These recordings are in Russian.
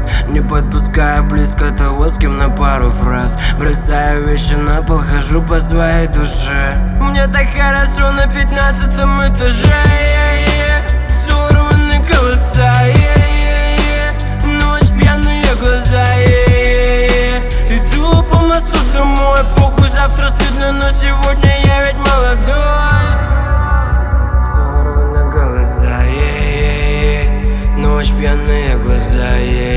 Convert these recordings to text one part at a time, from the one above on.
раз, не подпуская близко того, с кем на пару фраз. Бросаю вещи на пол, хожу по своей душе. Мне так хорошо на 15-м этаже. Сорваны голоса, ночь, пьяные глаза. Иду по мосту домой, похуй, завтра стыдно, но сегодня я ведь молодой. Сорваны глаза, ночь, пьяные глаза.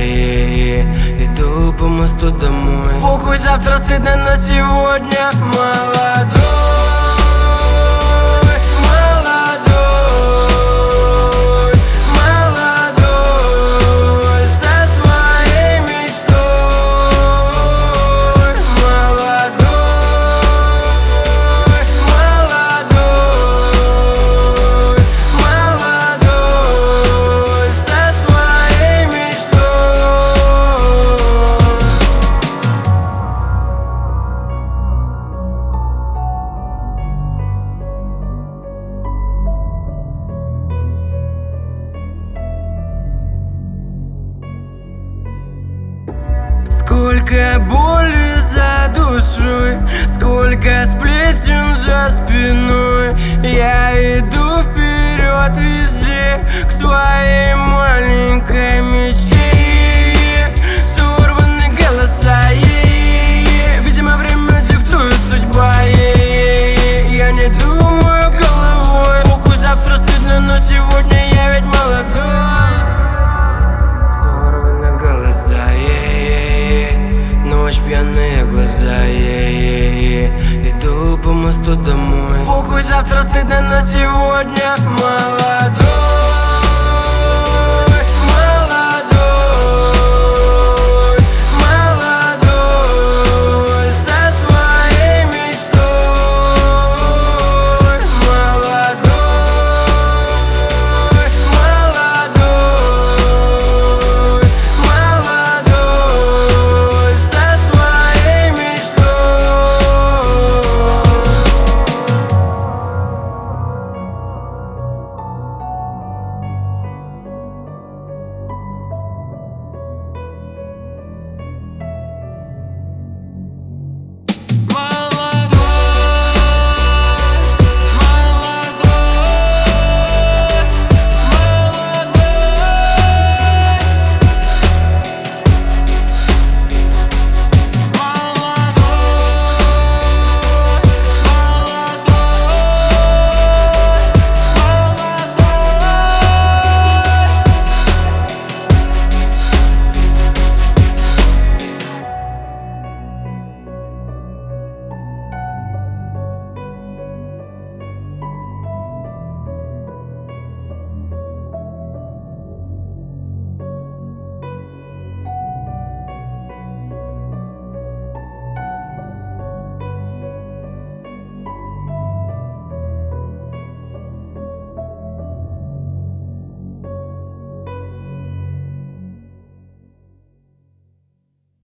Иду по мосту домой, похуй, завтра стыдно, но сегодня молодой. Сколько боли за душой, сколько сплетен за спиной. Я иду вперед везде, к своей маленькой мечте. Сорваны голоса, видимо, время диктует судьба. Я не думаю головой, похуй, завтра стыдно, но сегодня я ведь молодой. Сорваны голоса, ночь, пьяные глаза. Иду по мосту домой, похуй, завтра стыдно, но сегодня мало.